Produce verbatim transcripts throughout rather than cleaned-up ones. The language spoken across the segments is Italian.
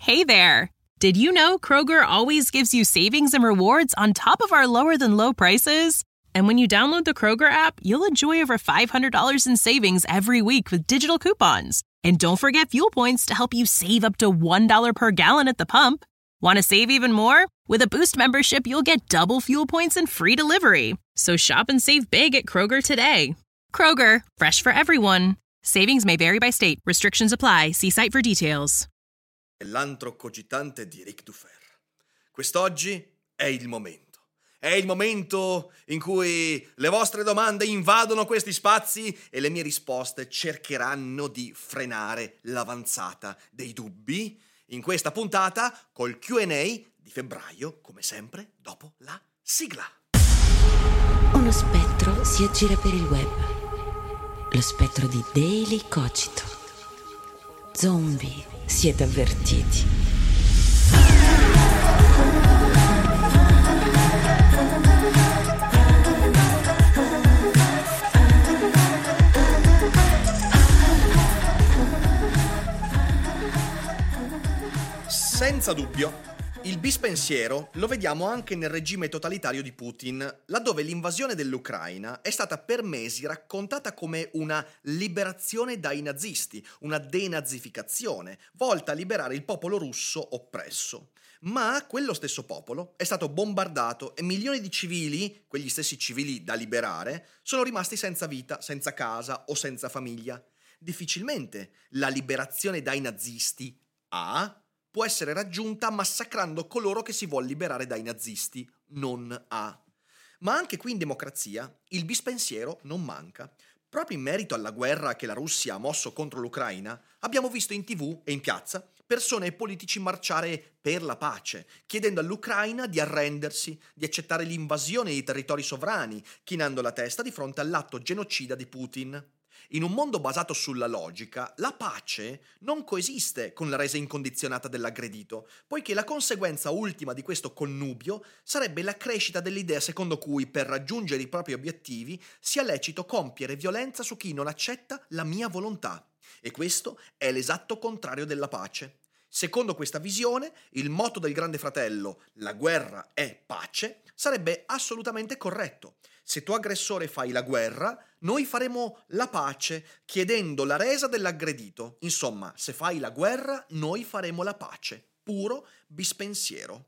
Hey there! Did you know Kroger always gives you savings and rewards on top of our lower-than-low prices? And when you download the Kroger app, you'll enjoy over five hundred dollars in savings every week with digital coupons. And don't forget fuel points to help you save up to one dollar per gallon at the pump. Want to save even more? With a Boost membership, you'll get double fuel points and free delivery. So shop and save big at Kroger today. Kroger, fresh for everyone. Savings may vary by state. Restrictions apply. See site for details. L'antro cogitante di Eric Dufer. Quest'oggi è il momento. È il momento in cui le vostre domande invadono questi spazi e le mie risposte cercheranno di frenare l'avanzata dei dubbi in questa puntata col Q and A di febbraio, come sempre, dopo la sigla. Uno spettro si aggira per il web. Lo spettro di Daily Cogito. Zombie, siete avvertiti. Senza dubbio, il bispensiero lo vediamo anche nel regime totalitario di Putin, laddove l'invasione dell'Ucraina è stata per mesi raccontata come una liberazione dai nazisti, una denazificazione, volta a liberare il popolo russo oppresso. Ma quello stesso popolo è stato bombardato e milioni di civili, quegli stessi civili da liberare, sono rimasti senza vita, senza casa o senza famiglia. Difficilmente la liberazione dai nazisti A può essere raggiunta massacrando coloro che si vuol liberare dai nazisti, non A. Ma anche qui in democrazia il bispensiero non manca. Proprio in merito alla guerra che la Russia ha mosso contro l'Ucraina, abbiamo visto in tivù e in piazza persone e politici marciare per la pace, chiedendo all'Ucraina di arrendersi, di accettare l'invasione di territori sovrani, chinando la testa di fronte all'atto genocida di Putin. In un mondo basato sulla logica, la pace non coesiste con la resa incondizionata dell'aggredito, poiché la conseguenza ultima di questo connubio sarebbe la crescita dell'idea secondo cui per raggiungere i propri obiettivi sia lecito compiere violenza su chi non accetta la mia volontà. E questo è l'esatto contrario della pace. Secondo questa visione, il motto del Grande Fratello, la guerra è pace, sarebbe assolutamente corretto. Se tu aggressore fai la guerra, noi faremo la pace chiedendo la resa dell'aggredito. Insomma, se fai la guerra, noi faremo la pace. Puro bispensiero.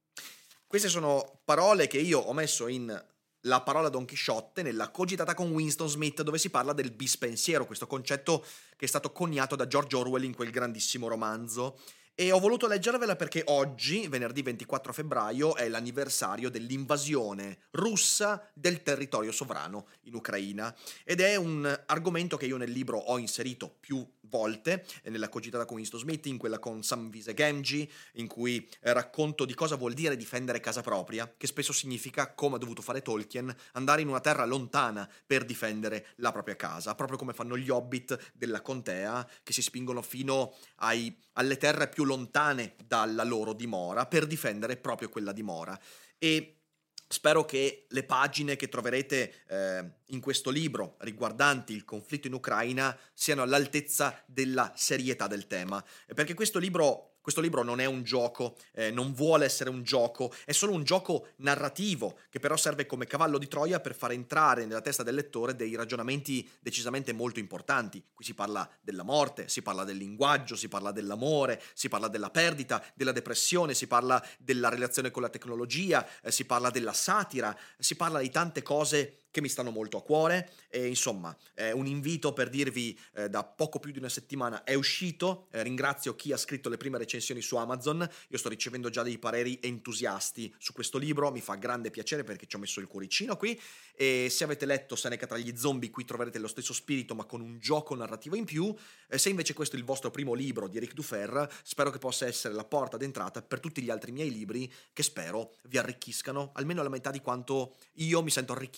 Queste sono parole che io ho messo in La parola Don Chisciotte nella Cogitata con Winston Smith, dove si parla del bispensiero, questo concetto che è stato coniato da George Orwell in quel grandissimo romanzo. E ho voluto leggervela perché oggi, venerdì ventiquattro febbraio, è l'anniversario dell'invasione russa del territorio sovrano in Ucraina. Ed è un argomento che io nel libro ho inserito più volte, nella Cogitata con Winston Smith, in quella con Samvise Gamgee, in cui racconto di cosa vuol dire difendere casa propria, che spesso significa, come ha dovuto fare Tolkien, andare in una terra lontana per difendere la propria casa, proprio come fanno gli hobbit della contea, che si spingono fino ai, alle terre più lontane dalla loro dimora per difendere proprio quella dimora. E spero che le pagine che troverete eh, in questo libro riguardanti il conflitto in Ucraina siano all'altezza della serietà del tema, perché questo libro Questo libro non è un gioco, eh, non vuole essere un gioco, è solo un gioco narrativo che però serve come cavallo di Troia per far entrare nella testa del lettore dei ragionamenti decisamente molto importanti. Qui si parla della morte, si parla del linguaggio, si parla dell'amore, si parla della perdita, della depressione, si parla della relazione con la tecnologia, eh, si parla della satira, si parla di tante cose che mi stanno molto a cuore. E insomma è un invito per dirvi eh, da poco più di una settimana è uscito, eh, ringrazio chi ha scritto le prime recensioni su Amazon, io sto ricevendo già dei pareri entusiasti su questo libro, mi fa grande piacere perché ci ho messo il cuoricino qui. E se avete letto Seneca tra gli zombie, qui troverete lo stesso spirito ma con un gioco narrativo in più. E se invece questo è il vostro primo libro di Eric Dufer, spero che possa essere la porta d'entrata per tutti gli altri miei libri che spero vi arricchiscano almeno la metà di quanto io mi sento arricchito nel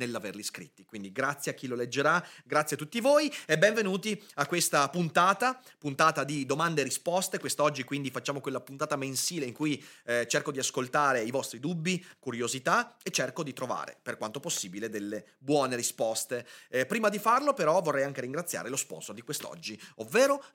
nell'averli scritti. Quindi grazie a chi lo leggerà, grazie a tutti voi e benvenuti a questa puntata, puntata di domande e risposte. Quest'oggi quindi facciamo quella puntata mensile in cui eh, cerco di ascoltare i vostri dubbi, curiosità e cerco di trovare, per quanto possibile, delle buone risposte. Eh, prima di farlo però vorrei anche ringraziare lo sponsor di quest'oggi, ovvero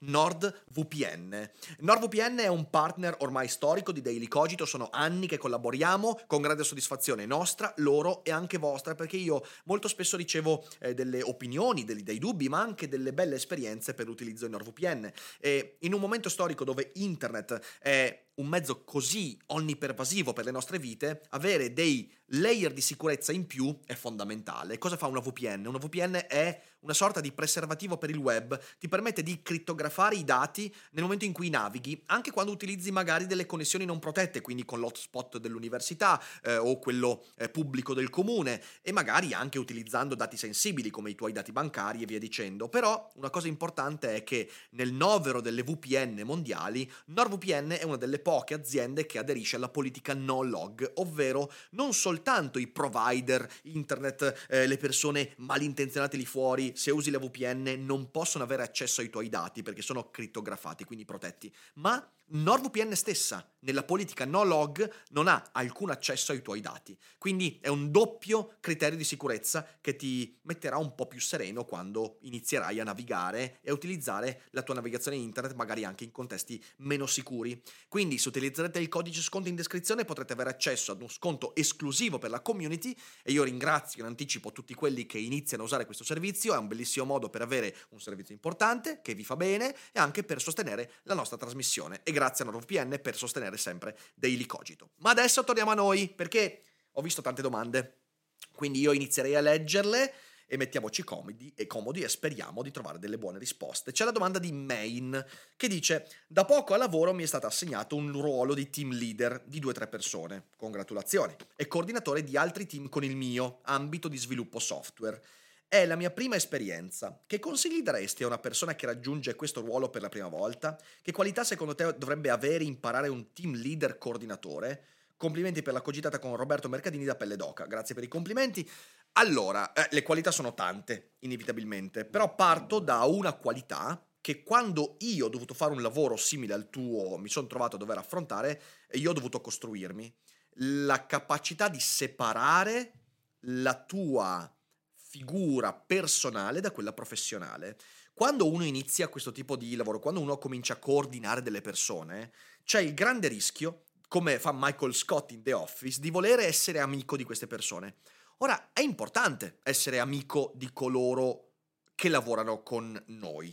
NordVPN. NordVPN è un partner ormai storico di Daily Cogito, sono anni che collaboriamo con grande soddisfazione nostra, loro e anche vostra, perché io molto spesso ricevo eh, delle opinioni, dei, dei dubbi, ma anche delle belle esperienze per l'utilizzo di NordVPN. E in un momento storico dove internet è un mezzo così onnipervasivo per le nostre vite, avere dei layer di sicurezza in più è fondamentale. Cosa fa una V P N? Una V P N è una sorta di preservativo per il web, ti permette di crittografare i dati nel momento in cui navighi, anche quando utilizzi magari delle connessioni non protette, quindi con l'hotspot dell'università eh, o quello eh, pubblico del comune, e magari anche utilizzando dati sensibili come i tuoi dati bancari e via dicendo. Però una cosa importante è che nel novero delle V P N mondiali, NordVPN è una delle poche aziende che aderisce alla politica no log, ovvero non soltanto i provider internet, eh, le persone malintenzionate lì fuori, se usi la V P N non possono avere accesso ai tuoi dati perché sono crittografati, quindi protetti, ma NordVPN stessa nella politica no log non ha alcun accesso ai tuoi dati, quindi è un doppio criterio di sicurezza che ti metterà un po' più sereno quando inizierai a navigare e a utilizzare la tua navigazione internet magari anche in contesti meno sicuri. Quindi se utilizzerete il codice sconto in descrizione potrete avere accesso ad uno sconto esclusivo per la community e io ringrazio in anticipo tutti quelli che iniziano a usare questo servizio. È un bellissimo modo per avere un servizio importante che vi fa bene e anche per sostenere la nostra trasmissione, e grazie a NordVPN per sostenere sempre Daily Cogito. Ma adesso torniamo a noi, perché ho visto tante domande, quindi io inizierei a leggerle e mettiamoci comodi e comodi e speriamo di trovare delle buone risposte. C'è la domanda di Main che dice: da poco al lavoro mi è stato assegnato un ruolo di team leader di due o tre persone, congratulazioni, e coordinatore di altri team con il mio ambito di sviluppo software. È la mia prima esperienza. Che consigli daresti a una persona che raggiunge questo ruolo per la prima volta? Che qualità secondo te dovrebbe avere imparare un team leader coordinatore? Complimenti per la cogitata con Roberto Mercadini da Pelle d'Oca. Grazie per i complimenti. Allora, eh, le qualità sono tante, inevitabilmente, però parto da una qualità che quando io ho dovuto fare un lavoro simile al tuo, mi sono trovato a dover affrontare, e io ho dovuto costruirmi. La capacità di separare la tua figura personale da quella professionale. Quando uno inizia questo tipo di lavoro, quando uno comincia a coordinare delle persone, c'è il grande rischio, come fa Michael Scott in The Office, di volere essere amico di queste persone. Ora, è importante essere amico di coloro che lavorano con noi,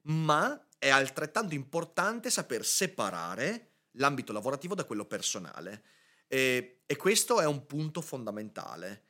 ma è altrettanto importante saper separare l'ambito lavorativo da quello personale. E, e questo è un punto fondamentale.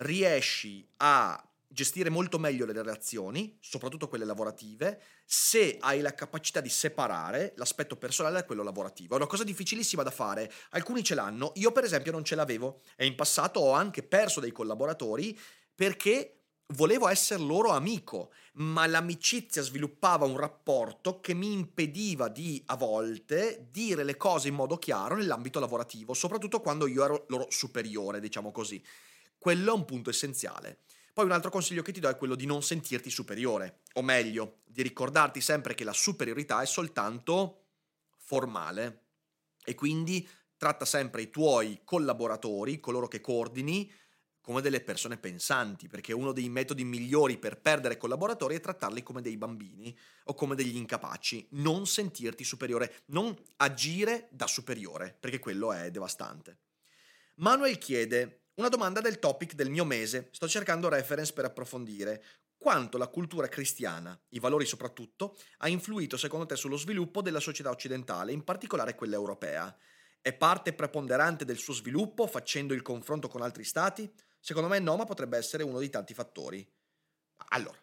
Riesci a gestire molto meglio le relazioni, soprattutto quelle lavorative, se hai la capacità di separare l'aspetto personale da quello lavorativo. È una cosa difficilissima da fare, alcuni ce l'hanno, io per esempio non ce l'avevo, e in passato ho anche perso dei collaboratori perché volevo essere loro amico, ma l'amicizia sviluppava un rapporto che mi impediva di, a volte, dire le cose in modo chiaro nell'ambito lavorativo, soprattutto quando io ero loro superiore, diciamo così. Quello è un punto essenziale. Poi un altro consiglio che ti do è quello di non sentirti superiore, o meglio, di ricordarti sempre che la superiorità è soltanto formale, e quindi tratta sempre i tuoi collaboratori, coloro che coordini, come delle persone pensanti, perché uno dei metodi migliori per perdere collaboratori è trattarli come dei bambini o come degli incapaci. Non sentirti superiore, non agire da superiore, perché quello è devastante. Manuel chiede: una domanda del topic del mio mese, sto cercando reference per approfondire. Quanto la cultura cristiana, i valori soprattutto, ha influito secondo te sullo sviluppo della società occidentale, in particolare quella europea? È parte preponderante del suo sviluppo facendo il confronto con altri stati? Secondo me no, ma potrebbe essere uno dei tanti fattori. Allora,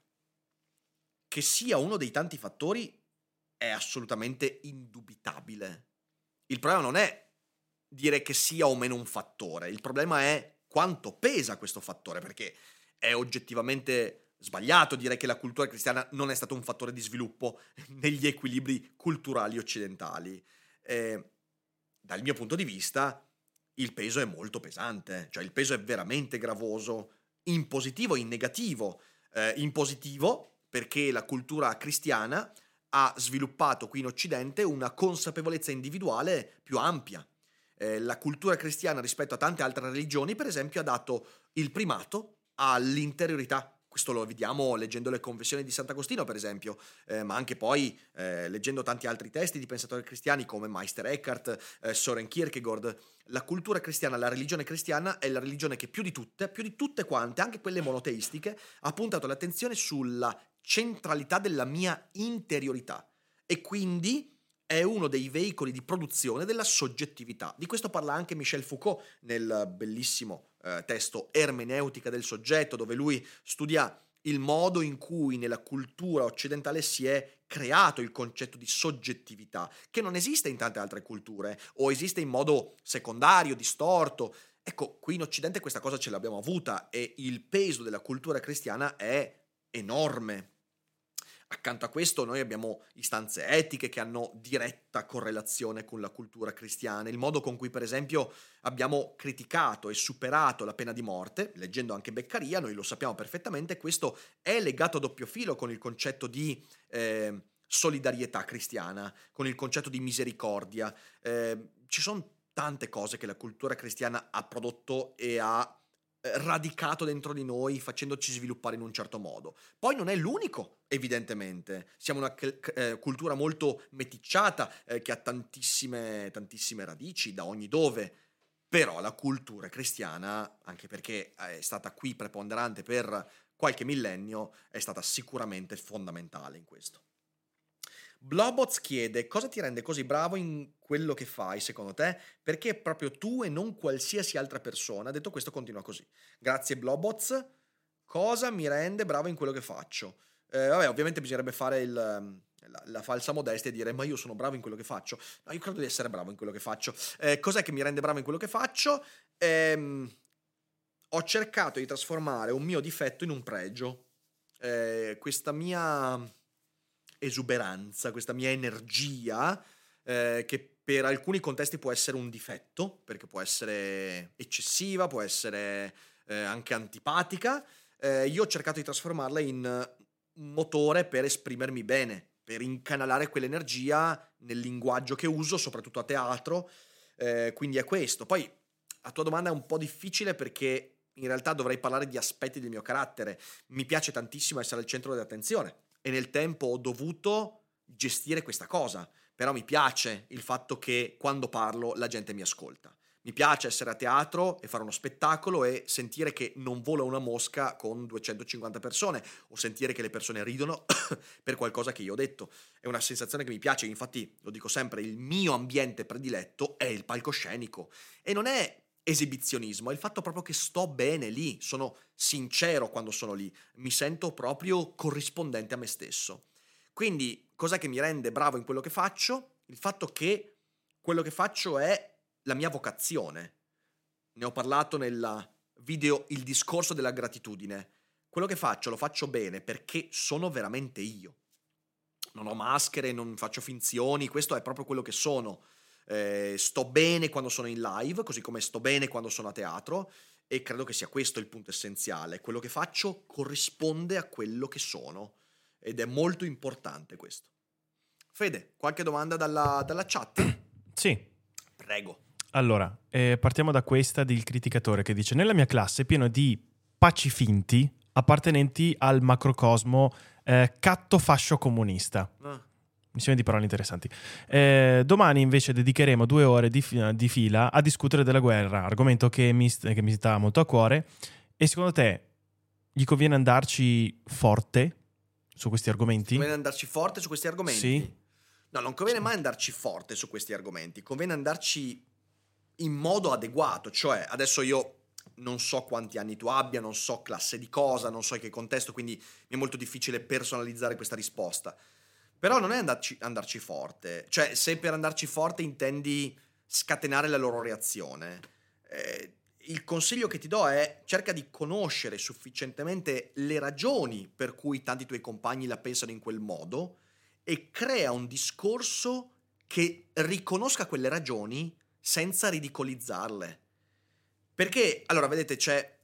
che sia uno dei tanti fattori è assolutamente indubitabile. Il problema non è dire che sia o meno un fattore, il problema è quanto pesa questo fattore, perché è oggettivamente sbagliato dire che la cultura cristiana non è stato un fattore di sviluppo negli equilibri culturali occidentali. Eh, dal mio punto di vista il peso è molto pesante, cioè il peso è veramente gravoso in positivo e in negativo. Eh, in positivo perché la cultura cristiana ha sviluppato qui in Occidente una consapevolezza individuale più ampia. Eh, la cultura cristiana rispetto a tante altre religioni, per esempio, ha dato il primato all'interiorità. Questo lo vediamo leggendo le Confessioni di Sant'Agostino, per esempio, eh, ma anche poi eh, leggendo tanti altri testi di pensatori cristiani come Meister Eckhart, eh, Soren Kierkegaard. La cultura cristiana, la religione cristiana è la religione che più di tutte, più di tutte quante, anche quelle monoteistiche, ha puntato l'attenzione sulla centralità della mia interiorità e quindi è uno dei veicoli di produzione della soggettività. Di questo parla anche Michel Foucault nel bellissimo eh, testo Ermeneutica del soggetto, dove lui studia il modo in cui nella cultura occidentale si è creato il concetto di soggettività, che non esiste in tante altre culture, o esiste in modo secondario, distorto. Ecco, qui in Occidente questa cosa ce l'abbiamo avuta e il peso della cultura cristiana è enorme. Accanto a questo noi abbiamo istanze etiche che hanno diretta correlazione con la cultura cristiana, il modo con cui per esempio abbiamo criticato e superato la pena di morte, leggendo anche Beccaria, noi lo sappiamo perfettamente, questo è legato a doppio filo con il concetto di eh, solidarietà cristiana, con il concetto di misericordia. Eh, ci sono tante cose che la cultura cristiana ha prodotto e ha radicato dentro di noi facendoci sviluppare in un certo modo. Poi non è l'unico, evidentemente. Siamo una eh, cultura molto meticciata eh, che ha tantissime, tantissime radici da ogni dove, però la cultura cristiana, anche perché è stata qui preponderante per qualche millennio, è stata sicuramente fondamentale in questo. Blobots chiede: cosa ti rende così bravo in quello che fai, secondo te? Perché proprio tu e non qualsiasi altra persona? Detto questo, continua così. Grazie Blobots. Cosa mi rende bravo in quello che faccio? Eh, vabbè, ovviamente bisognerebbe fare il, la, la falsa modestia e dire: ma io sono bravo in quello che faccio. No, io credo di essere bravo in quello che faccio. Eh, cos'è che mi rende bravo in quello che faccio? Ehm, ho cercato di trasformare un mio difetto in un pregio. Eh, questa mia esuberanza, questa mia energia, eh, che per alcuni contesti può essere un difetto, perché può essere eccessiva, può essere eh, anche antipatica, eh, io ho cercato di trasformarla in un motore per esprimermi bene, per incanalare quell'energia nel linguaggio che uso, soprattutto a teatro, eh, quindi è questo. Poi la tua domanda è un po' difficile perché in realtà dovrei parlare di aspetti del mio carattere. Mi piace tantissimo essere al centro dell'attenzione e nel tempo ho dovuto gestire questa cosa, però mi piace il fatto che quando parlo la gente mi ascolta. Mi piace essere a teatro e fare uno spettacolo e sentire che non vola una mosca con duecentocinquanta persone o sentire che le persone ridono per qualcosa che io ho detto. È una sensazione che mi piace, infatti lo dico sempre, il mio ambiente prediletto è il palcoscenico e non è esibizionismo, è il fatto proprio che sto bene lì, sono sincero quando sono lì, mi sento proprio corrispondente a me stesso. Quindi, cos'è che mi rende bravo in quello che faccio? Il fatto che quello che faccio è la mia vocazione. Ne ho parlato nel video Il discorso della gratitudine. Quello che faccio lo faccio bene perché sono veramente io. Non ho maschere, non faccio finzioni, questo è proprio quello che sono. Eh, sto bene quando sono in live, così come sto bene quando sono a teatro, e credo che sia questo il punto essenziale. Quello che faccio corrisponde a quello che sono ed è molto importante questo. Fede, qualche domanda dalla, dalla chat? Sì. Prego. Allora, eh, partiamo da questa del criticatore che dice: nella mia classe è pieno di pacifinti appartenenti al macrocosmo eh, catto-fascio comunista. Ah. Insieme di parole interessanti. Eh, domani invece dedicheremo due ore di, fi- di fila a discutere della guerra, argomento che mi, st- che mi sta molto a cuore. E secondo te gli conviene andarci forte su questi argomenti? Conviene andarci forte su questi argomenti? Sì. No, non conviene mai andarci forte su questi argomenti, conviene andarci in modo adeguato, cioè adesso io non so quanti anni tu abbia, non so classe di cosa, non so in che contesto, quindi mi è molto difficile personalizzare questa risposta. Però non è andarci, andarci forte, cioè se per andarci forte intendi scatenare la loro reazione, eh, il consiglio che ti do è: cerca di conoscere sufficientemente le ragioni per cui tanti tuoi compagni la pensano in quel modo e crea un discorso che riconosca quelle ragioni senza ridicolizzarle. Perché, allora, vedete, c'è,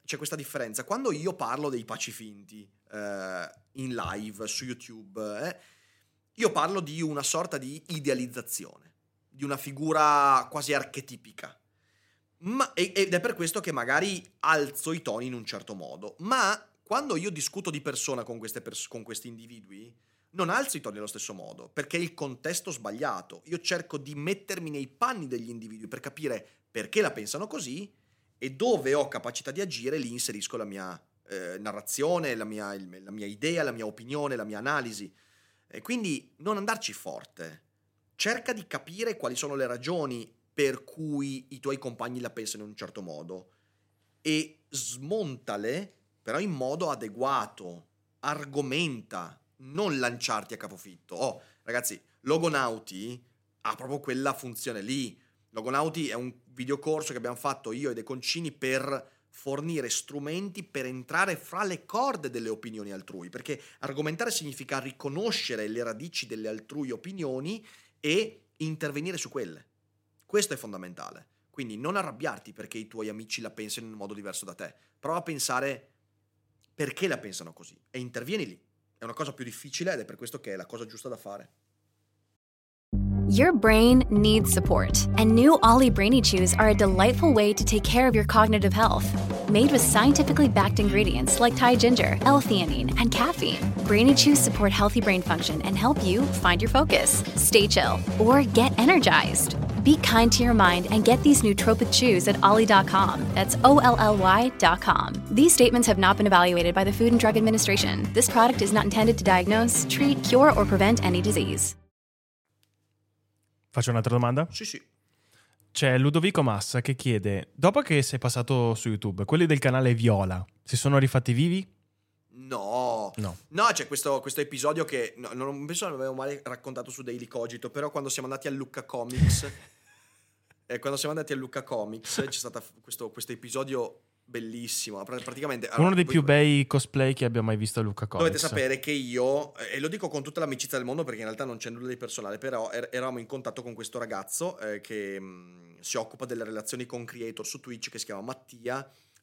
c'è questa differenza. Quando io parlo dei pacifinti eh, in live su YouTube, eh, io parlo di una sorta di idealizzazione, di una figura quasi archetipica. Ma, ed è per questo che magari alzo i toni in un certo modo. Ma quando io discuto di persona con, queste pers- con questi individui, non alzo i toni nello stesso modo, perché è il contesto sbagliato. Io cerco di mettermi nei panni degli individui per capire perché la pensano così, e dove ho capacità di agire lì inserisco la mia eh, narrazione, la mia, il, la mia idea, la mia opinione, la mia analisi. E quindi non andarci forte. Cerca di capire quali sono le ragioni per cui i tuoi compagni la pensano in un certo modo e smontale, però in modo adeguato. Argomenta, non lanciarti a capofitto. Oh, ragazzi, Logonauti ha proprio quella funzione lì. Logonauti è un videocorso che abbiamo fatto io e De Concini per fornire strumenti per entrare fra le corde delle opinioni altrui, perché argomentare significa riconoscere le radici delle altrui opinioni e intervenire su quelle. Questo è fondamentale. Quindi non arrabbiarti perché i tuoi amici la pensano in un modo diverso da te. Prova a pensare perché la pensano così e intervieni lì. È una cosa più difficile ed è per questo che è la cosa giusta da fare. Your brain needs support, and new Ollie Brainy Chews are a delightful way to take care of your cognitive health. Made with scientifically backed ingredients like Thai ginger, L-theanine, and caffeine, Brainy Chews support healthy brain function and help you find your focus, stay chill, or get energized. Be kind to your mind and get these nootropic chews at ollie dot com. That's O L L Y dot com. These statements have not been evaluated by the Food and Drug Administration. This product is not intended to diagnose, treat, cure, or prevent any disease. Faccio un'altra domanda? Sì, sì. C'è Ludovico Massa che chiede: dopo che sei passato su YouTube, quelli del canale Viola si sono rifatti vivi? No, no, no, c'è questo, questo episodio che no, non penso che l'avevo mai raccontato su Daily Cogito, però quando siamo andati a Lucca Comics, eh, quando siamo andati a Lucca Comics c'è stato questo, questo episodio bellissimo, praticamente uno allora, dei voi, più bei cosplay che abbia mai visto a Lucca Comics. Dovete sapere che io, e lo dico con tutta l'amicizia del mondo perché in realtà non c'è nulla di personale, però er- eravamo in contatto con questo ragazzo eh, che mh, si occupa delle relazioni con creator su Twitch, che si chiama Mattia,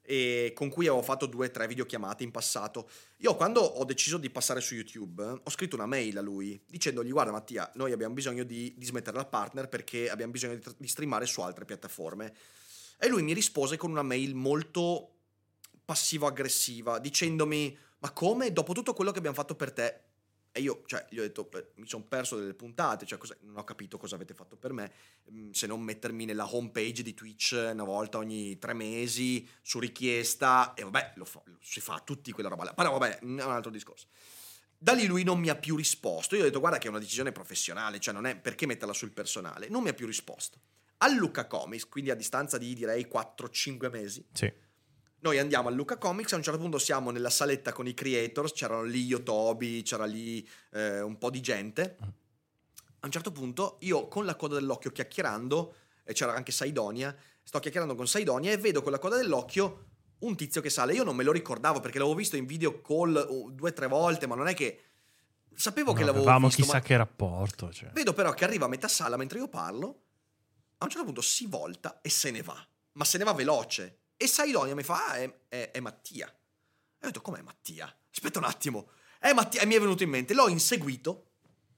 e con cui avevo fatto due o tre videochiamate in passato. Io quando ho deciso di passare su YouTube ho scritto una mail a lui dicendogli: guarda Mattia, noi abbiamo bisogno di, di smettere la partner perché abbiamo bisogno di, di streamare su altre piattaforme. E lui mi rispose con una mail molto passivo-aggressiva dicendomi: ma come? Dopo tutto quello che abbiamo fatto per te? E io, cioè, gli ho detto, beh, mi sono perso delle puntate, cioè, cosa, non ho capito cosa avete fatto per me, se non mettermi nella home page di Twitch una volta ogni tre mesi, su richiesta, e vabbè, lo, fa, lo si fa tutti quella roba là, però vabbè, è un altro discorso. Da lì lui non mi ha più risposto, io ho detto: guarda che è una decisione professionale, cioè non è perché metterla sul personale, non mi ha più risposto. A Lucca Comics, quindi a distanza di direi quattro cinque mesi, sì. Noi andiamo a Lucca Comics, a un certo punto siamo nella saletta con i creators, c'erano lì io, Toby, c'era lì eh, un po' di gente. A un certo punto io con la coda dell'occhio chiacchierando, e c'era anche Saidonia, sto chiacchierando con Saidonia e vedo con la coda dell'occhio un tizio che sale. Io non me lo ricordavo perché l'avevo visto in video call due o tre volte, ma non è che... Sapevo no, che l'avevo avevamo visto, chissà ma... che rapporto. Cioè. Vedo però che arriva a metà sala mentre io parlo, a un certo punto si volta e se ne va, ma se ne va veloce. E Saidonia mi fa: ah, è, è, è Mattia. E ho detto: com'è Mattia? Aspetta un attimo. È Mattia. E mi è venuto in mente. L'ho inseguito.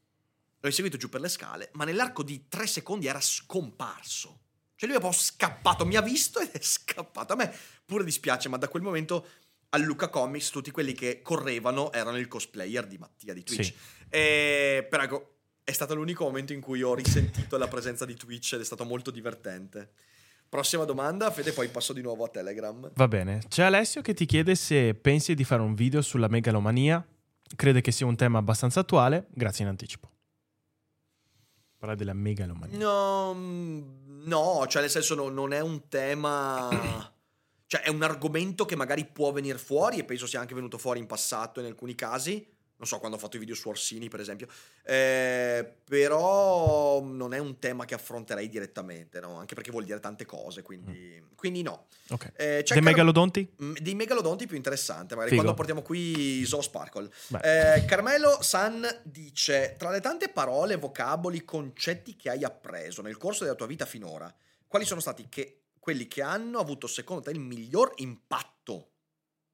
L'ho inseguito giù per le scale, ma nell'arco di tre secondi era scomparso. Cioè lui è proprio scappato. Mi ha visto ed è scappato. A me pure dispiace, ma da quel momento a Lucca Comics tutti quelli che correvano erano il cosplayer di Mattia di Twitch. Sì. E, però ecco, è stato l'unico momento in cui ho risentito la presenza di Twitch ed è stato molto divertente. Prossima domanda, Fede, poi passo di nuovo a Telegram. Va bene. C'è Alessio che ti chiede se pensi di fare un video sulla megalomania. Crede che sia un tema abbastanza attuale. Grazie in anticipo. Parla della megalomania. No, no, cioè nel senso no, non è un tema... cioè è un argomento che magari può venire fuori e penso sia anche venuto fuori in passato in alcuni casi. Non so, quando ho fatto i video su Orsini, per esempio. Eh, però non è un tema che affronterei direttamente, no? Anche perché vuol dire tante cose, quindi, mm. quindi no. Ok. Eh, dei Car- megalodonti? Dei megalodonti più interessante, magari Figo. quando portiamo qui Zoo Sparkle. Eh, Carmelo San dice: tra le tante parole, vocaboli, concetti che hai appreso nel corso della tua vita finora, quali sono stati che, quelli che hanno avuto secondo te il miglior impatto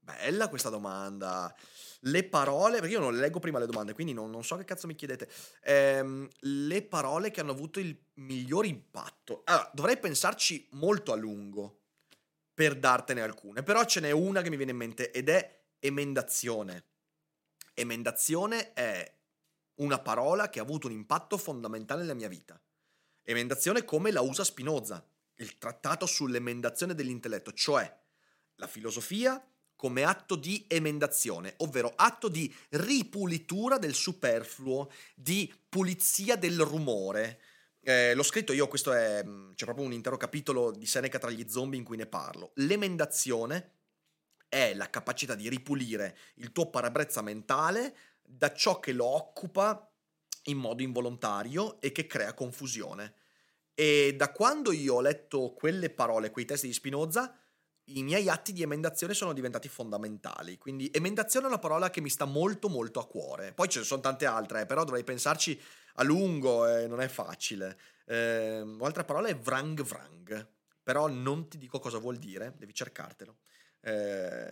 Bella questa domanda. Le parole, perché io non le leggo prima le domande, quindi non, non so che cazzo mi chiedete. Ehm, le parole che hanno avuto il miglior impatto. Allora, dovrei pensarci molto a lungo per dartene alcune, però ce n'è una che mi viene in mente ed è emendazione. Emendazione è una parola che ha avuto un impatto fondamentale nella mia vita. Emendazione come la usa Spinoza, il trattato sull'emendazione dell'intelletto, cioè la filosofia come atto di emendazione, ovvero atto di ripulitura del superfluo, di pulizia del rumore. Eh, l'ho scritto io, questo è, c'è proprio un intero capitolo di Seneca tra gli zombie in cui ne parlo. L'emendazione è la capacità di ripulire il tuo parabrezza mentale da ciò che lo occupa in modo involontario e che crea confusione. E da quando io ho letto quelle parole, quei testi di Spinoza, i miei atti di emendazione sono diventati fondamentali. Quindi emendazione è una parola che mi sta molto molto a cuore. Poi ce ne sono tante altre, eh, però dovrei pensarci a lungo e non è facile. Eh, un'altra parola è vrang vrang, però non ti dico cosa vuol dire, devi cercartelo. Eh,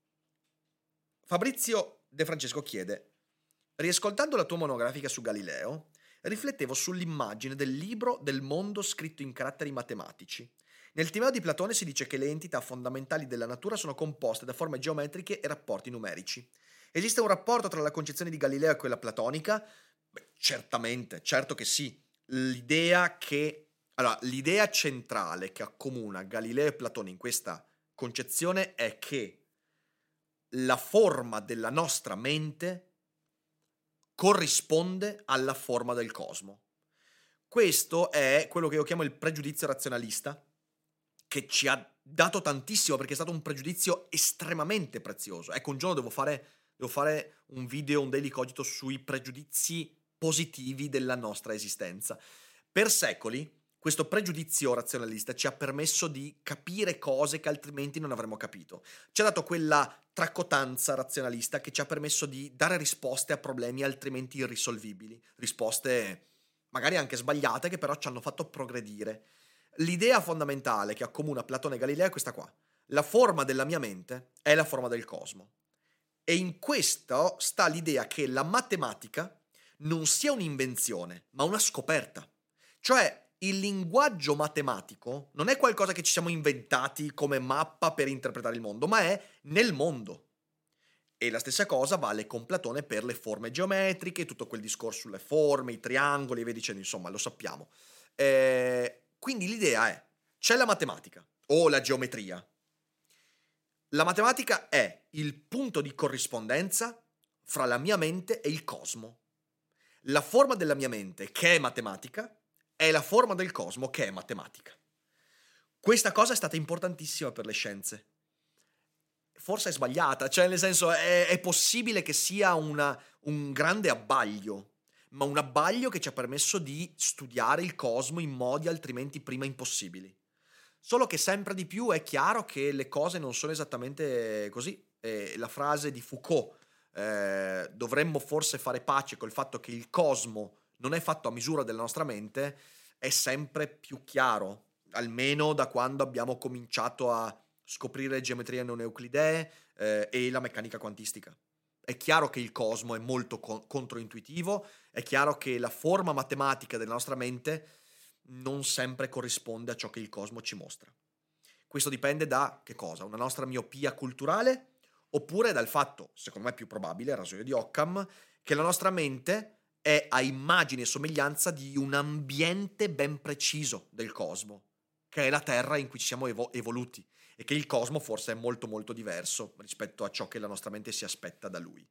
Fabrizio De Francesco chiede: riascoltando la tua monografica su Galileo, riflettevo sull'immagine del libro del mondo scritto in caratteri matematici. Nel Timeo di Platone si dice che le entità fondamentali della natura sono composte da forme geometriche e rapporti numerici. Esiste un rapporto tra la concezione di Galileo e quella platonica? Beh, certamente, certo che sì. L'idea che... Allora, l'idea centrale che accomuna Galileo e Platone in questa concezione è che la forma della nostra mente corrisponde alla forma del cosmo. Questo è quello che io chiamo il pregiudizio razionalista, che ci ha dato tantissimo perché è stato un pregiudizio estremamente prezioso. Ecco, un giorno devo fare, devo fare un video, un daily cogito sui pregiudizi positivi della nostra esistenza. Per secoli questo pregiudizio razionalista ci ha permesso di capire cose che altrimenti non avremmo capito. Ci ha dato quella tracotanza razionalista che ci ha permesso di dare risposte a problemi altrimenti irrisolvibili, risposte magari anche sbagliate che però ci hanno fatto progredire. L'idea fondamentale che accomuna Platone e Galileo è questa qua: la forma della mia mente è la forma del cosmo. E in questo sta l'idea che la matematica non sia un'invenzione, ma una scoperta. Cioè, il linguaggio matematico non è qualcosa che ci siamo inventati come mappa per interpretare il mondo, ma è nel mondo. E la stessa cosa vale con Platone per le forme geometriche, tutto quel discorso sulle forme, i triangoli e via dicendo, insomma, lo sappiamo. Eh, quindi l'idea è: c'è la matematica o la geometria. La matematica è il punto di corrispondenza fra la mia mente e il cosmo. La forma della mia mente, che è matematica, è la forma del cosmo, che è matematica. Questa cosa è stata importantissima per le scienze. Forse è sbagliata, cioè nel senso è, è possibile che sia una, un grande abbaglio, ma un abbaglio che ci ha permesso di studiare il cosmo in modi altrimenti prima impossibili. Solo che sempre di più è chiaro che le cose non sono esattamente così. E la frase di Foucault, eh, dovremmo forse fare pace col fatto che il cosmo non è fatto a misura della nostra mente, è sempre più chiaro, almeno da quando abbiamo cominciato a scoprire geometrie non euclidee eh, e la meccanica quantistica. È chiaro che il cosmo è molto co- controintuitivo, è chiaro che la forma matematica della nostra mente non sempre corrisponde a ciò che il cosmo ci mostra. Questo dipende da che cosa? Una nostra miopia culturale, oppure dal fatto, secondo me più probabile, il rasoio di Occam, che la nostra mente è a immagine e somiglianza di un ambiente ben preciso del cosmo, che è la Terra in cui ci siamo evo- evoluti, e che il cosmo forse è molto molto diverso rispetto a ciò che la nostra mente si aspetta da lui.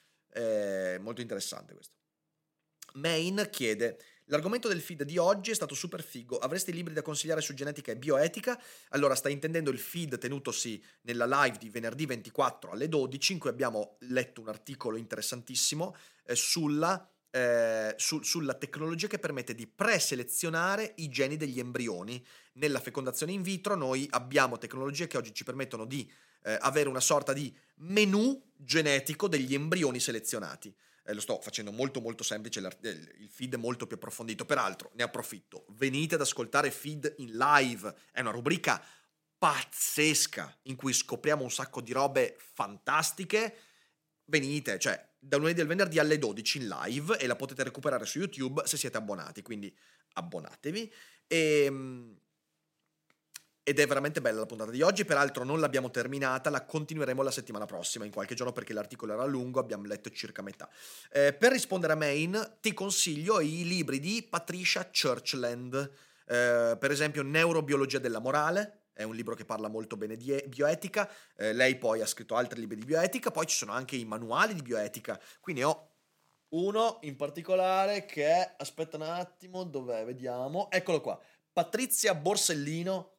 È molto interessante questo. Main chiede: l'argomento del feed di oggi è stato super figo, avresti libri da consigliare su genetica e bioetica? Allora, stai intendendo il feed tenutosi nella live di venerdì ventiquattro alle dodici, in cui abbiamo letto un articolo interessantissimo eh, sulla Eh, su, sulla tecnologia che permette di preselezionare i geni degli embrioni. Nella fecondazione in vitro noi abbiamo tecnologie che oggi ci permettono di eh, avere una sorta di menu genetico degli embrioni selezionati. Eh, lo sto facendo molto molto semplice, il feed è molto più approfondito. Peraltro, ne approfitto, venite ad ascoltare feed in live, è una rubrica pazzesca in cui scopriamo un sacco di robe fantastiche. Venite, cioè da lunedì al venerdì alle dodici in live, e la potete recuperare su YouTube se siete abbonati, quindi abbonatevi. E, ed è veramente bella la puntata di oggi, peraltro non l'abbiamo terminata, la continueremo la settimana prossima in qualche giorno perché l'articolo era lungo, abbiamo letto circa metà. Eh, per rispondere a Main ti consiglio i libri di Patricia Churchland, eh, per esempio Neurobiologia della morale. È un libro che parla molto bene di bioetica, eh, lei poi ha scritto altri libri di bioetica, poi ci sono anche i manuali di bioetica, quindi ho uno in particolare che è, aspetta un attimo, dov'è, vediamo, eccolo qua, Patrizia Borsellino,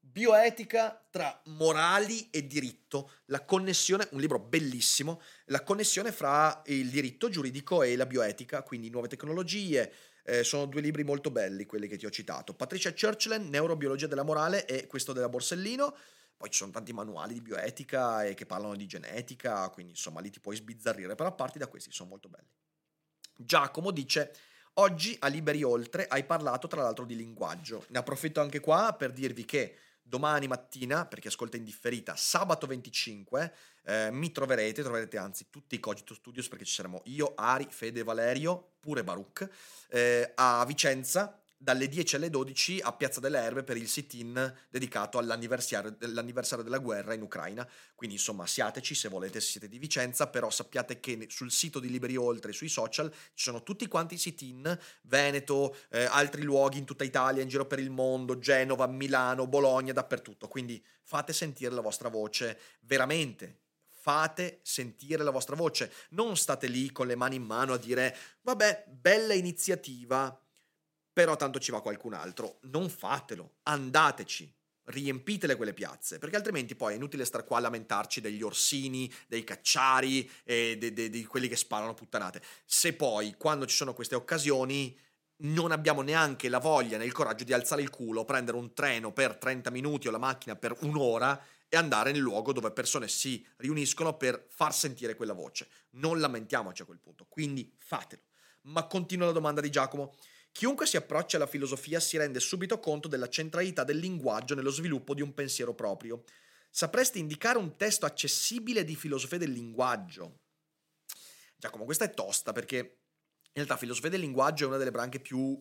Bioetica tra morali e diritto, la connessione, un libro bellissimo, la connessione fra il diritto giuridico e la bioetica, quindi nuove tecnologie. Eh, sono due libri molto belli quelli che ti ho citato. Patricia Churchland, Neurobiologia della morale, e questo della Borsellino. Poi ci sono tanti manuali di bioetica e che parlano di genetica, quindi insomma lì ti puoi sbizzarrire, però parti da questi, sono molto belli. Giacomo dice: oggi a Liberi Oltre hai parlato tra l'altro di linguaggio. Ne approfitto anche qua per dirvi che domani mattina, per chi ascolta in differita, sabato venticinque, eh, mi troverete, troverete anzi tutti i Cogito Studios, perché ci saremo io, Ari, Fede, Valerio, pure Baruch, eh, a Vicenza, dalle dieci alle dodici a Piazza delle Erbe per il sit-in dedicato all'anniversario, all'anniversario della guerra in Ucraina. Quindi insomma siateci se volete, se siete di Vicenza, però sappiate che sul sito di Liberi Oltre e sui social ci sono tutti quanti i sit-in, Veneto, eh, altri luoghi in tutta Italia, in giro per il mondo, Genova, Milano, Bologna, dappertutto. Quindi fate sentire la vostra voce, veramente. Fate sentire la vostra voce, non state lì con le mani in mano a dire vabbè, bella iniziativa, però tanto ci va qualcun altro. Non fatelo, andateci, riempitele quelle piazze, perché altrimenti poi è inutile star qua a lamentarci degli orsini, dei cacciari e di de, de, de quelli che sparano puttanate, se poi quando ci sono queste occasioni non abbiamo neanche la voglia né il coraggio di alzare il culo, prendere un treno per trenta minuti o la macchina per un'ora e andare nel luogo dove persone si riuniscono per far sentire quella voce. Non lamentiamoci a quel punto, quindi fatelo. Ma continua la domanda di Giacomo. Chiunque si approccia alla filosofia si rende subito conto della centralità del linguaggio nello sviluppo di un pensiero proprio. Sapresti indicare un testo accessibile di filosofia del linguaggio? Giacomo, questa è tosta, perché in realtà filosofia del linguaggio è una delle branche più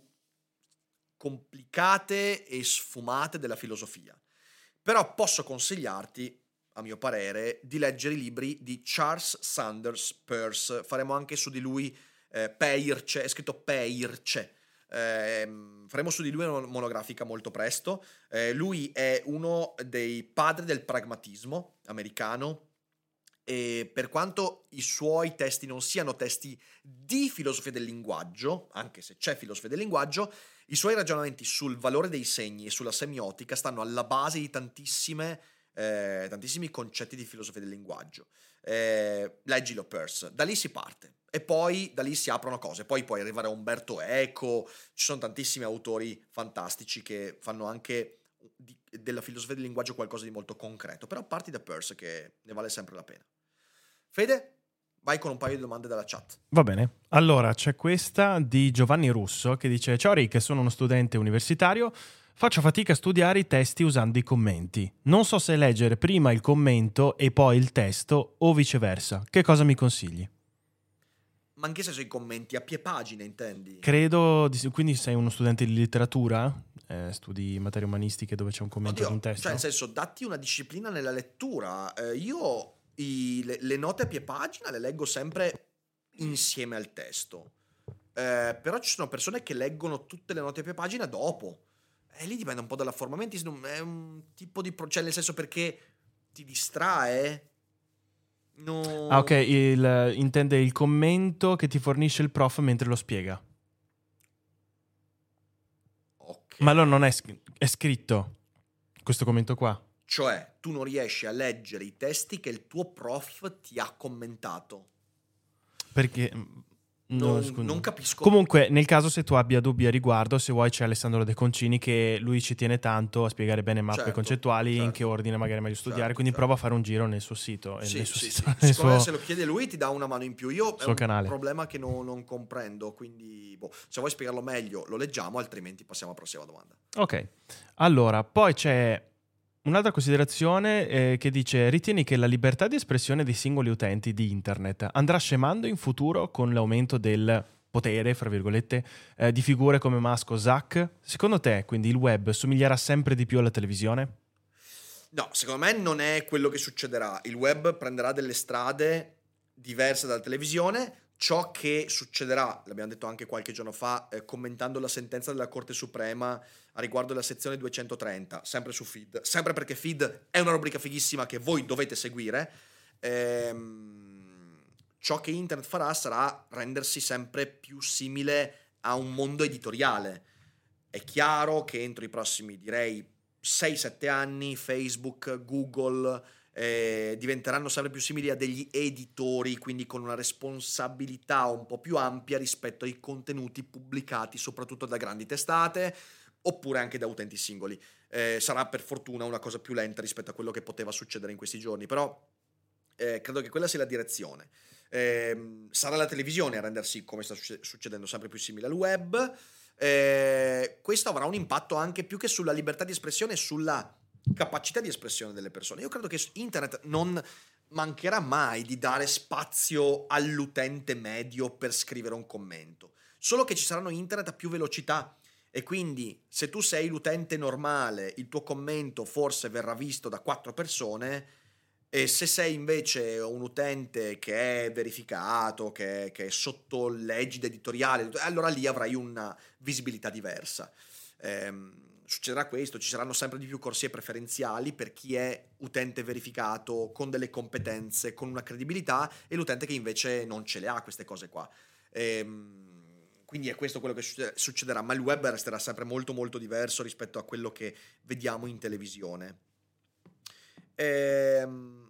complicate e sfumate della filosofia. Però posso consigliarti, a mio parere, di leggere i libri di Charles Sanders Peirce. Faremo anche su di lui eh, Peirce, è scritto Peirce. Eh, faremo su di lui una monografica molto presto. Eh, lui è uno dei padri del pragmatismo americano, e per quanto i suoi testi non siano testi di filosofia del linguaggio, anche se c'è filosofia del linguaggio, i suoi ragionamenti sul valore dei segni e sulla semiotica stanno alla base di tantissime, eh, tantissimi concetti di filosofia del linguaggio. Eh, leggilo Peirce, da lì si parte e poi da lì si aprono cose, poi puoi arrivare a Umberto Eco, ci sono tantissimi autori fantastici che fanno anche di, della filosofia del linguaggio qualcosa di molto concreto, però parti da Peirce che ne vale sempre la pena. Fede, vai con un paio di domande dalla chat. Va bene, allora c'è questa di Giovanni Russo che dice: ciao Rick, sono uno studente universitario, faccio fatica a studiare i testi usando i commenti, non so se leggere prima il commento e poi il testo o viceversa, che cosa mi consigli? Ma in che senso i commenti? A pie pagina intendi? Credo, di, quindi sei uno studente di letteratura? Eh, studi materie umanistiche dove c'è un commento Oddio, di un testo? Cioè nel senso, datti una disciplina nella lettura. Eh, io i, le, le note a pie pagina le leggo sempre insieme al testo. Eh, però ci sono persone che leggono tutte le note a pie pagina dopo. E lì dipende un po' dalla forma mentis, è un tipo di... Pro- cioè nel senso, perché ti distrae... No. Ah, ok, il, intende il commento che ti fornisce il prof mentre lo spiega. Ok. Ma allora non è, è scritto questo commento qua? Cioè, tu non riesci a leggere i testi che il tuo prof ti ha commentato. Perché... Non, no, non capisco. Comunque, nel caso se tu abbia dubbi a riguardo, se vuoi c'è Alessandro De Concini che lui ci tiene tanto a spiegare bene mappe certo, concettuali, certo, in che ordine magari è meglio studiare, certo, quindi certo. prova a fare un giro nel suo sito. Sì, nel suo sì, sito sì. nel Secondo me suo... se lo chiede lui ti dà una mano in più. Io è un canale. problema che non, non comprendo, quindi boh, se vuoi spiegarlo meglio lo leggiamo, altrimenti passiamo alla prossima domanda. Ok, allora poi c'è Un'altra considerazione eh, che dice: ritieni che la libertà di espressione dei singoli utenti di internet andrà scemando in futuro con l'aumento del potere, fra virgolette, eh, di figure come Musk o Zuck? Secondo te, quindi, il web somiglierà sempre di più alla televisione? No, secondo me non è quello che succederà. Il web prenderà delle strade diverse dalla televisione. Ciò che succederà, l'abbiamo detto anche qualche giorno fa, eh, commentando la sentenza della Corte Suprema a riguardo della sezione duecentotrenta, sempre su Feed, sempre perché Feed è una rubrica fighissima che voi dovete seguire. Ehm, ciò che internet farà sarà rendersi sempre più simile a un mondo editoriale. È chiaro che entro i prossimi, direi, sei sette anni Facebook, Google eh, diventeranno sempre più simili a degli editori, quindi con una responsabilità un po' più ampia rispetto ai contenuti pubblicati soprattutto da grandi testate oppure anche da utenti singoli. Eh, sarà per fortuna una cosa più lenta rispetto a quello che poteva succedere in questi giorni, però eh, credo che quella sia la direzione. Eh, sarà la televisione a rendersi, come sta succedendo, sempre più simile al web. Eh, questo avrà un impatto anche più che sulla libertà di espressione, sulla capacità di espressione delle persone. Io credo che internet non mancherà mai di dare spazio all'utente medio per scrivere un commento, solo che ci saranno internet a più velocità e quindi se tu sei l'utente normale il tuo commento forse verrà visto da quattro persone, e se sei invece un utente che è verificato, che è, che è sotto l'egida editoriale, allora lì avrai una visibilità diversa. Ehm, succederà questo, ci saranno sempre di più corsie preferenziali per chi è utente verificato, con delle competenze, con una credibilità, e l'utente che invece non ce le ha queste cose qua. Ehm, quindi è questo quello che succederà, ma il web resterà sempre molto molto diverso rispetto a quello che vediamo in televisione. Ehm...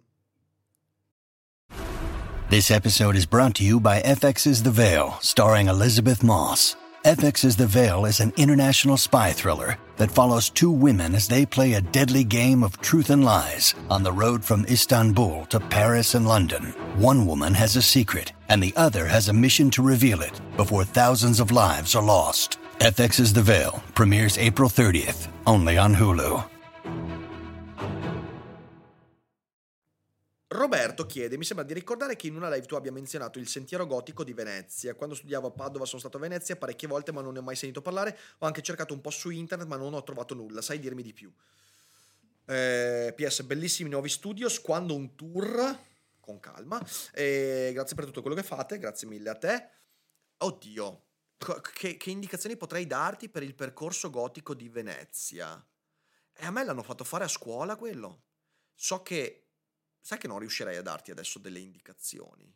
This episode is brought to you by F X's The Veil, starring Elizabeth Moss. F X's The Veil is an international spy thriller that follows two women as they play a deadly game of truth and lies on the road from Istanbul to Paris and London. One woman has a secret, and the other has a mission to reveal it before thousands of lives are lost. F X's The Veil premieres April thirtieth, only on Hulu. Roberto chiede: mi sembra di ricordare che in una live tu abbia menzionato il sentiero gotico di Venezia. Quando studiavo a Padova sono stato a Venezia parecchie volte ma non ne ho mai sentito parlare. Ho anche cercato un po' su internet ma non ho trovato nulla. Sai dirmi di più? eh, P S, bellissimi nuovi studios, quando un tour? Con calma. eh, Grazie per tutto quello che fate, grazie mille a te. Oddio, che, che indicazioni potrei darti per il percorso gotico di Venezia? E a me l'hanno fatto fare a scuola quello. So che Sai che non riuscirei a darti adesso delle indicazioni.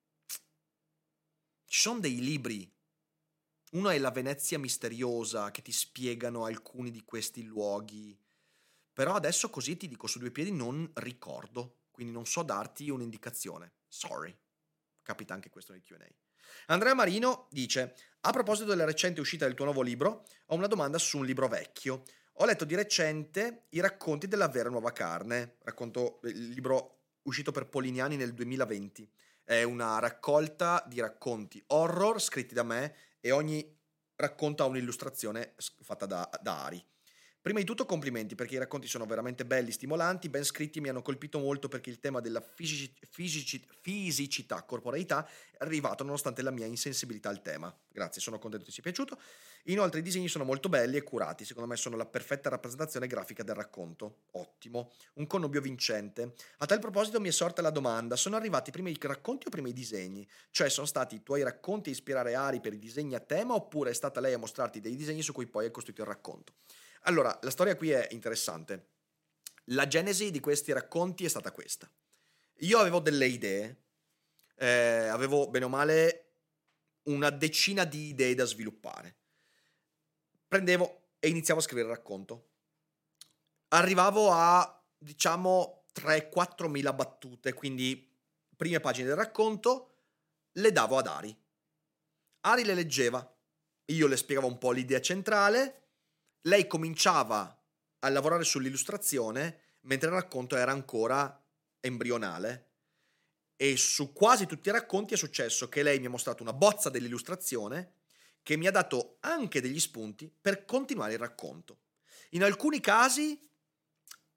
Ci sono dei libri. Uno è La Venezia misteriosa, che ti spiegano alcuni di questi luoghi. Però adesso così ti dico su due piedi non ricordo. Quindi non so darti un'indicazione. Sorry. Capita anche questo nel Q and A. Andrea Marino dice: a proposito della recente uscita del tuo nuovo libro, ho una domanda su un libro vecchio. Ho letto di recente i racconti della vera nuova carne, racconto, il libro uscito per Polignani nel duemilaventi. È una raccolta di racconti horror scritti da me e ogni racconto ha un'illustrazione fatta da, da Ari. Prima di tutto complimenti, perché i racconti sono veramente belli, stimolanti, ben scritti, mi hanno colpito molto perché il tema della fisici, fisici, fisicità, corporeità è arrivato nonostante la mia insensibilità al tema. Grazie, sono contento ti sia piaciuto. Inoltre i disegni sono molto belli e curati, secondo me sono la perfetta rappresentazione grafica del racconto. Ottimo, un connubio vincente. A tal proposito mi è sorta la domanda: sono arrivati prima i racconti o prima i disegni? Cioè sono stati i tuoi racconti a ispirare Ari per i disegni a tema, oppure è stata lei a mostrarti dei disegni su cui poi hai costruito il racconto? Allora, la storia qui è interessante. La genesi di questi racconti è stata questa. Io avevo delle idee, eh, avevo bene o male una decina di idee da sviluppare. Prendevo e iniziavo a scrivere il racconto. Arrivavo a, diciamo, tre quattro mila battute, quindi prime pagine del racconto le davo ad Ari. Ari le leggeva, io le spiegavo un po' l'idea centrale. Lei cominciava a lavorare sull'illustrazione mentre il racconto era ancora embrionale, e su quasi tutti i racconti è successo che lei mi ha mostrato una bozza dell'illustrazione che mi ha dato anche degli spunti per continuare il racconto. In alcuni casi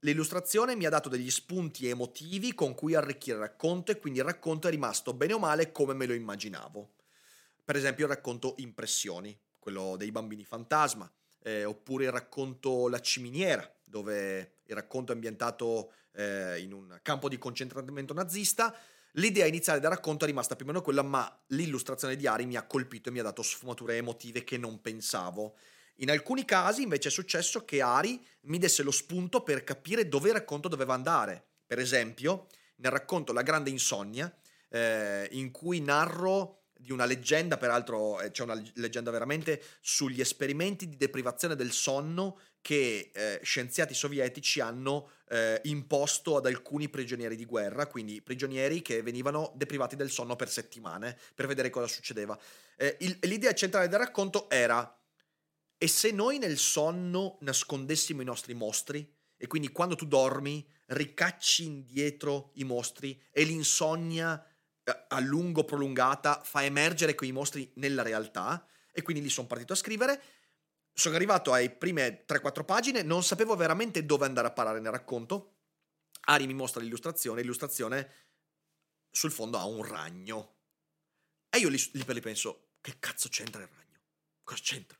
l'illustrazione mi ha dato degli spunti emotivi con cui arricchire il racconto e quindi il racconto è rimasto bene o male come me lo immaginavo. Per esempio il racconto Impressioni, quello dei bambini fantasma, eh, oppure il racconto La ciminiera, dove il racconto è ambientato eh, in un campo di concentramento nazista. L'idea iniziale del racconto è rimasta più o meno quella, ma l'illustrazione di Ari mi ha colpito e mi ha dato sfumature emotive che non pensavo. In alcuni casi invece è successo che Ari mi desse lo spunto per capire dove il racconto doveva andare. Per esempio, nel racconto La grande insonnia, eh, in cui narro di una leggenda, peraltro eh, c'è una leggenda veramente sugli esperimenti di deprivazione del sonno che eh, scienziati sovietici hanno eh, imposto ad alcuni prigionieri di guerra, quindi prigionieri che venivano deprivati del sonno per settimane per vedere cosa succedeva. Eh, il, l'idea centrale del racconto era: e se noi nel sonno nascondessimo i nostri mostri, e quindi quando tu dormi ricacci indietro i mostri e l'insonnia a lungo prolungata fa emergere quei mostri nella realtà? E quindi lì sono partito a scrivere, sono arrivato ai prime tre quattro pagine, non sapevo veramente dove andare a parare nel racconto. Ari mi mostra l'illustrazione, l'illustrazione sul fondo ha un ragno e io lì, lì per lì penso: che cazzo c'entra il ragno? Cosa c'entra?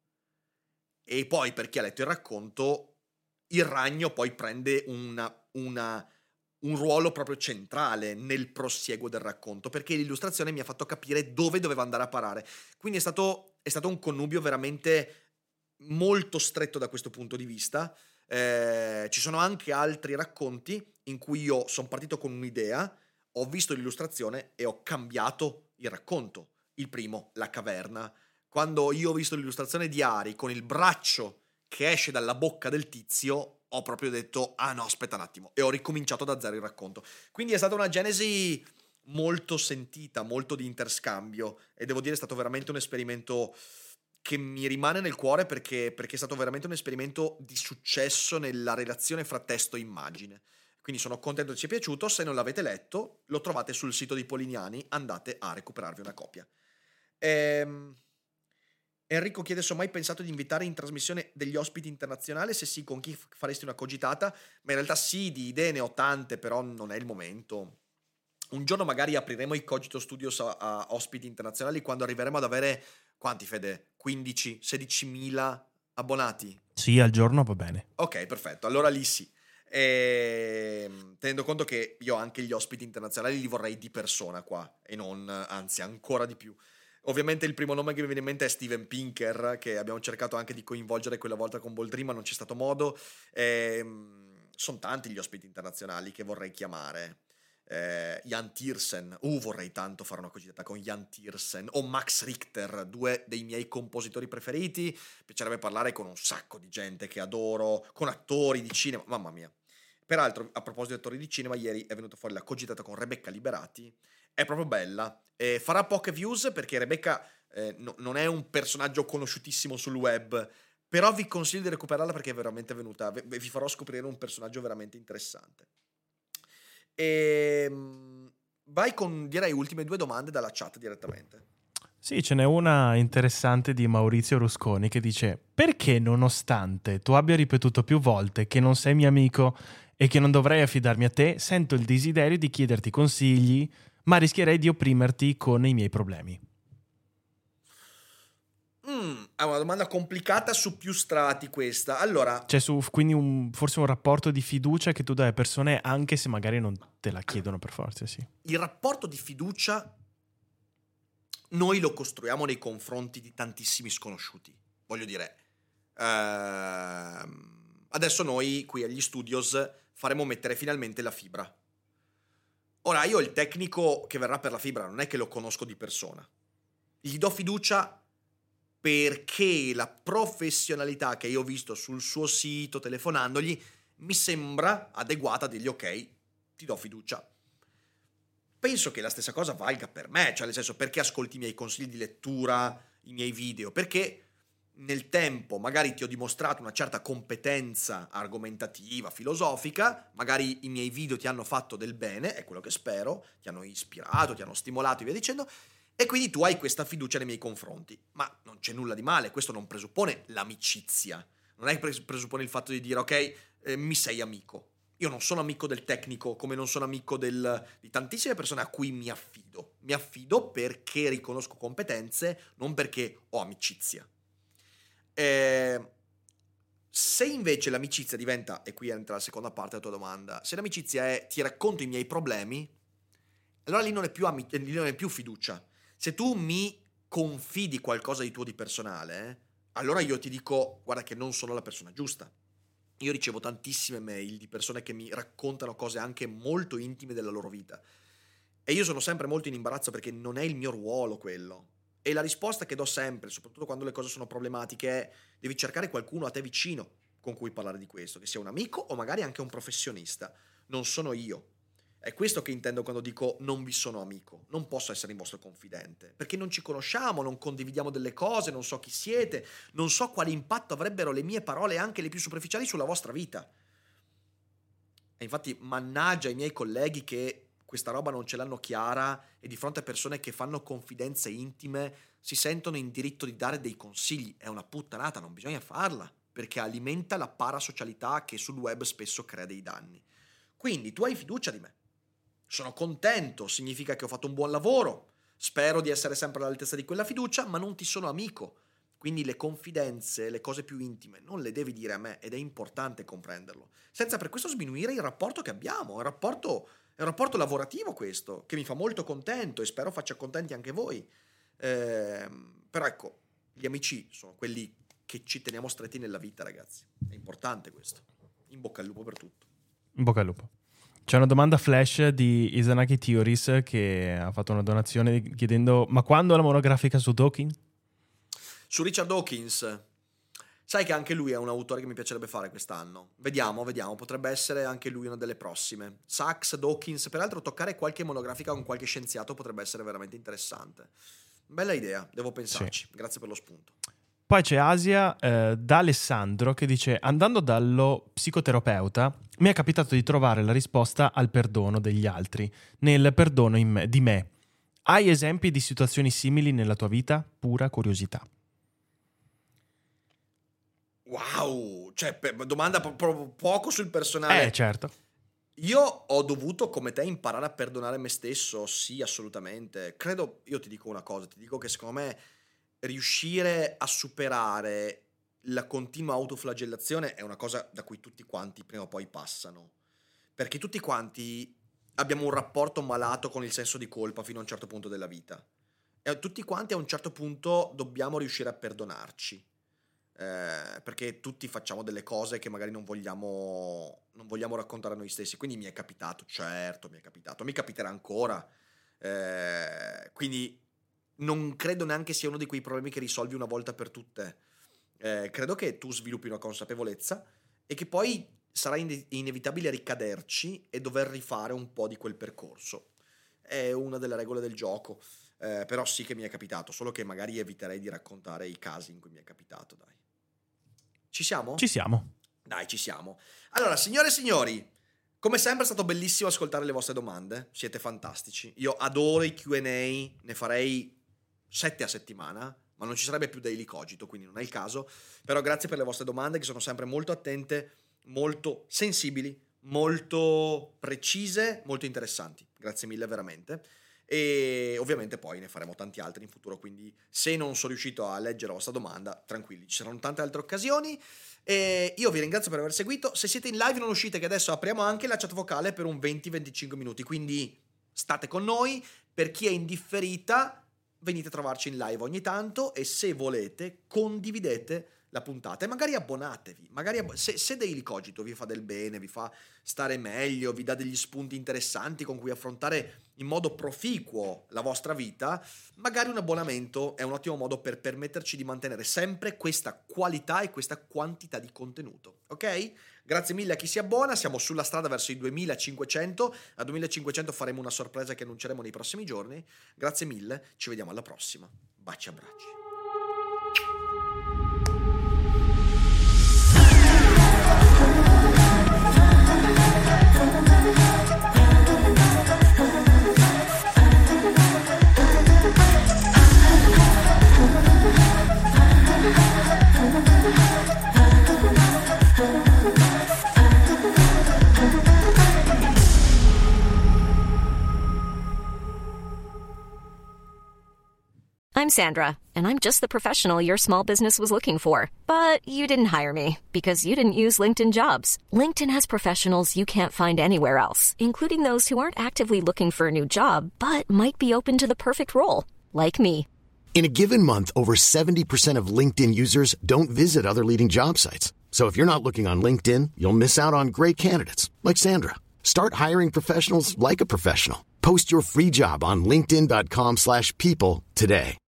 E poi, per chi ha letto il racconto, il ragno poi prende una, una, un ruolo proprio centrale nel prosieguo del racconto, perché l'illustrazione mi ha fatto capire dove doveva andare a parare. Quindi è stato, è stato un connubio veramente molto stretto da questo punto di vista. Eh, ci sono anche altri racconti in cui io sono partito con un'idea, ho visto l'illustrazione e ho cambiato il racconto. Il primo, La caverna. Quando io ho visto l'illustrazione di Ari con il braccio che esce dalla bocca del tizio, ho proprio detto: ah no, aspetta un attimo, e ho ricominciato da zero il racconto. Quindi è stata una genesi molto sentita, molto di interscambio, e devo dire è stato veramente un esperimento che mi rimane nel cuore, perché, perché è stato veramente un esperimento di successo nella relazione fra testo e immagine. Quindi sono contento che ci sia piaciuto. Se non l'avete letto, lo trovate sul sito di Polignani, andate a recuperarvi una copia. Ehm... Enrico chiede se ho mai pensato di invitare in trasmissione degli ospiti internazionali, se sì, con chi faresti una cogitata. Ma in realtà sì, di idee ne ho tante, però non è il momento. Un giorno magari apriremo i Cogito Studios a, a ospiti internazionali, quando arriveremo ad avere, quanti Fede? quindici sedicimila abbonati? Sì, al giorno va bene. Ok, perfetto, allora lì sì. E, tenendo conto che io anche gli ospiti internazionali li vorrei di persona qua, e non, anzi, ancora di più. Ovviamente il primo nome che mi viene in mente è Steven Pinker, che abbiamo cercato anche di coinvolgere quella volta con Boldri, ma non c'è stato modo. Ehm, sono tanti gli ospiti internazionali che vorrei chiamare. Eh, Jan Tiersen, uh, vorrei tanto fare una cogitata con Jan Tiersen, o Max Richter, due dei miei compositori preferiti. Mi piacerebbe parlare con un sacco di gente che adoro, con attori di cinema, mamma mia. Peraltro, a proposito di attori di cinema, ieri è venuta fuori la cogitata con Rebecca Liberati. È proprio bella. Eh, farà poche views perché Rebecca eh, no, non è un personaggio conosciutissimo sul web, però vi consiglio di recuperarla perché è veramente venuta. Vi, vi farò scoprire un personaggio veramente interessante. E vai con, direi, ultime due domande dalla chat direttamente. Sì, ce n'è una interessante di Maurizio Rusconi che dice: perché nonostante tu abbia ripetuto più volte che non sei mio amico e che non dovrei affidarmi a te, sento il desiderio di chiederti consigli, ma rischierei di opprimerti con i miei problemi? Mm, è una domanda complicata su più strati questa. Allora, c'è su quindi un, forse un rapporto di fiducia che tu dai a persone anche se magari non te la chiedono per forza, sì. Il rapporto di fiducia noi lo costruiamo nei confronti di tantissimi sconosciuti. Voglio dire, ehm, adesso noi qui agli studios faremo mettere finalmente la fibra. Ora, io il tecnico che verrà per la fibra non è che lo conosco di persona. Gli do fiducia perché la professionalità che io ho visto sul suo sito, telefonandogli, mi sembra adeguata a dirgli: ok, ti do fiducia. Penso che la stessa cosa valga per me, cioè nel senso, perché ascolti i miei consigli di lettura, i miei video? Perché nel tempo magari ti ho dimostrato una certa competenza argomentativa, filosofica, magari i miei video ti hanno fatto del bene, è quello che spero, ti hanno ispirato, ti hanno stimolato e via dicendo, e quindi tu hai questa fiducia nei miei confronti. Ma non c'è nulla di male, questo non presuppone l'amicizia, non è che presuppone il fatto di dire: ok, eh, mi sei amico. Io non sono amico del tecnico, come non sono amico del, di tantissime persone a cui mi affido. Mi affido perché riconosco competenze, non perché ho amicizia. Eh, se invece l'amicizia diventa, e qui entra la seconda parte della tua domanda, se l'amicizia è ti racconto i miei problemi, allora lì non è più, amic- lì non è più fiducia. Se tu mi confidi qualcosa di tuo di personale, eh, allora io ti dico, guarda che non sono la persona giusta. Io ricevo tantissime mail di persone che mi raccontano cose anche molto intime della loro vita. E io sono sempre molto in imbarazzo perché non è il mio ruolo quello. E la risposta che do sempre, soprattutto quando le cose sono problematiche, è devi cercare qualcuno a te vicino con cui parlare di questo, che sia un amico o magari anche un professionista. Non sono io. È questo che intendo quando dico non vi sono amico. Non posso essere il vostro confidente, perché non ci conosciamo, non condividiamo delle cose, non so chi siete, non so quale impatto avrebbero le mie parole, anche le più superficiali, sulla vostra vita. E infatti mannaggia i miei colleghi che questa roba non ce l'hanno chiara e di fronte a persone che fanno confidenze intime si sentono in diritto di dare dei consigli. È una puttanata, non bisogna farla, perché alimenta la parasocialità che sul web spesso crea dei danni. Quindi tu hai fiducia di me. Sono contento, significa che ho fatto un buon lavoro, spero di essere sempre all'altezza di quella fiducia, ma non ti sono amico. Quindi le confidenze, le cose più intime, non le devi dire a me ed è importante comprenderlo. Senza per questo sminuire il rapporto che abbiamo, è un rapporto, è un rapporto lavorativo questo, che mi fa molto contento e spero faccia contenti anche voi. Eh, però ecco, gli amici sono quelli che ci teniamo stretti nella vita, ragazzi. È importante questo. In bocca al lupo per tutto. In bocca al lupo. C'è una domanda flash di Izanagi Theories che ha fatto una donazione chiedendo ma quando la monografica su Dawkins? Su Richard Dawkins, sai che anche lui è un autore che mi piacerebbe fare quest'anno. Vediamo, vediamo, potrebbe essere anche lui una delle prossime. Sachs, Dawkins, peraltro toccare qualche monografica con qualche scienziato potrebbe essere veramente interessante. Bella idea, devo pensarci, sì. Grazie per lo spunto. Poi c'è Asia eh, da Alessandro che dice andando dallo psicoterapeuta mi è capitato di trovare la risposta al perdono degli altri, nel perdono in me, di me. Hai esempi di situazioni simili nella tua vita? Pura curiosità. Wow, cioè domanda proprio poco sul personale. Eh, certo. Io ho dovuto, come te, imparare a perdonare me stesso, sì, assolutamente. Credo, io ti dico una cosa, ti dico che secondo me riuscire a superare la continua autoflagellazione è una cosa da cui tutti quanti prima o poi passano, perché tutti quanti abbiamo un rapporto malato con il senso di colpa fino a un certo punto della vita e tutti quanti a un certo punto dobbiamo riuscire a perdonarci, eh, perché tutti facciamo delle cose che magari non vogliamo non vogliamo raccontare a noi stessi. Quindi mi è capitato, certo mi è capitato, mi capiterà ancora, eh, quindi non credo neanche sia uno di quei problemi che risolvi una volta per tutte. Eh, credo che tu sviluppi una consapevolezza e che poi sarà in- inevitabile ricaderci e dover rifare un po' di quel percorso. È una delle regole del gioco, eh, però sì che mi è capitato, solo che magari eviterei di raccontare i casi in cui mi è capitato, dai. Ci siamo? Ci siamo. Dai, ci siamo. Allora, signore e signori, come sempre è stato bellissimo ascoltare le vostre domande, siete fantastici. Io adoro i Q and A, ne farei sette a settimana, ma non ci sarebbe più Daily Cogito, quindi non è il caso. Però grazie per le vostre domande che sono sempre molto attente, molto sensibili, molto precise, molto interessanti. Grazie mille veramente. E ovviamente poi ne faremo tanti altri in futuro, quindi se non sono riuscito a leggere la vostra domanda, tranquilli, ci saranno tante altre occasioni. E io vi ringrazio per aver seguito. Se siete in live non uscite, che adesso apriamo anche la chat vocale per un venti venticinque minuti, quindi state con noi. Per chi è indifferita, venite a trovarci in live ogni tanto e se volete condividete la puntata e magari abbonatevi, magari ab- se, se Daily Cogito vi fa del bene, vi fa stare meglio, vi dà degli spunti interessanti con cui affrontare in modo proficuo la vostra vita, magari un abbonamento è un ottimo modo per permetterci di mantenere sempre questa qualità e questa quantità di contenuto, ok? Grazie mille a chi si abbona, siamo sulla strada verso i duemilacinquecento, a duemilacinquecento faremo una sorpresa che annunceremo nei prossimi giorni. Grazie mille, ci vediamo alla prossima, baci e abbracci. Ah I'm Sandra, and I'm just the professional your small business was looking for. But you didn't hire me because you didn't use LinkedIn Jobs. LinkedIn has professionals you can't find anywhere else, including those who aren't actively looking for a new job, but might be open to the perfect role, like me. In a given month, over seventy percent of LinkedIn users don't visit other leading job sites. So if you're not looking on LinkedIn, you'll miss out on great candidates like Sandra. Start hiring professionals like a professional. Post your free job on linkedin dot com slash people today.